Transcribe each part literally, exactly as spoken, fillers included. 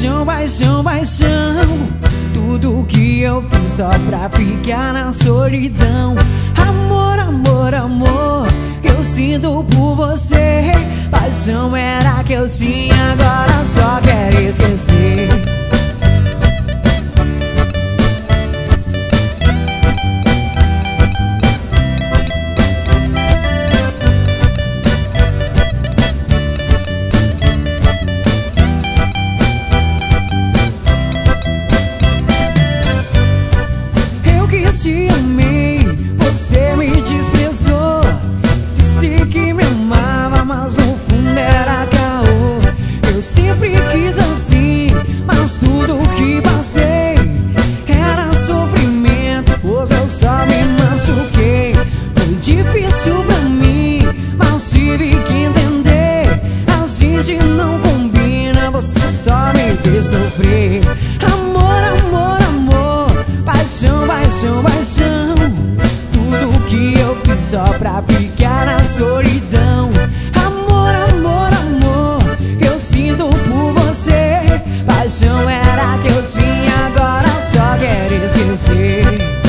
Paixão, paixão, paixão. Tudo que eu fiz só pra ficar na solidão. Amor, amor, amor, que eu sinto por você. Paixão era que eu tinha, agora só quero esquecer. Te amei, você me desprezou. Disse que me amava, mas no fundo era caô. Eu sempre quis assim, mas tudo que passei era sofrimento, pois eu só me machuquei. Foi difícil pra mim, mas tive que entender. A gente não combina, você só me fez sofrer. Amor, amor, amor, paixão, paixão, paixão. Tudo que eu fiz só pra ficar na solidão. Amor, amor, amor, que eu sinto por você. Paixão era que eu tinha, agora só quero esquecer.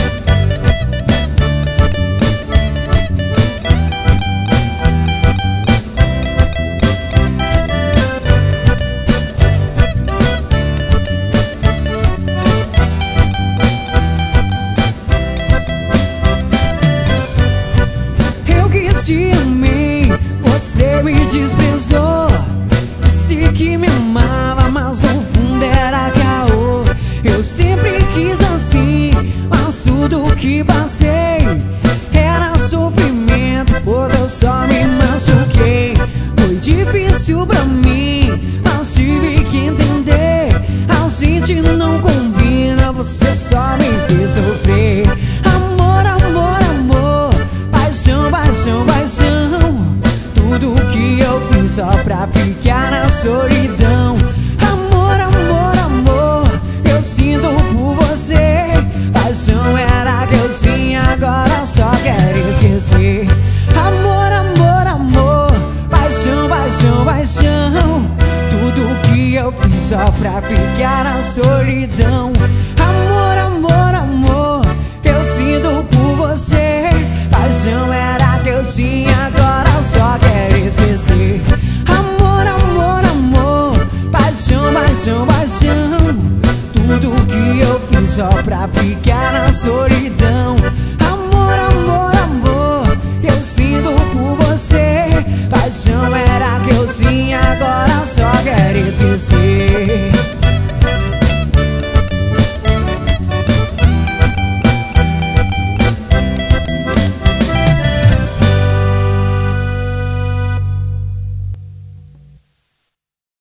Te amei, você me desprezou. Disse que me amava, mas no fundo era caô. Eu sempre quis assim, mas tudo que passei era sofrimento, pois eu só me machuquei. Foi difícil pra mim, mas tive que entender. A gente não combina, você só me fez sofrer. Amor, amor, amor, paixão, paixão, paixão. Tudo que eu fiz só pra ficar na solidão. Amor, amor, amor, eu sinto por você. Paixão era que eu tinha, agora só quero esquecer. Amor, amor, amor, paixão, paixão, paixão. Tudo que eu fiz só pra ficar na solidão. Amor, amor, amor, eu sinto por você. Paixão era que eu tinha, agora só quero esquecer. Amor, amor, amor, paixão, paixão, paixão. Tudo que eu fiz só pra ficar na solidão. Amor, amor, amor, eu sinto por você. Paixão era que eu tinha, agora só quero esquecer.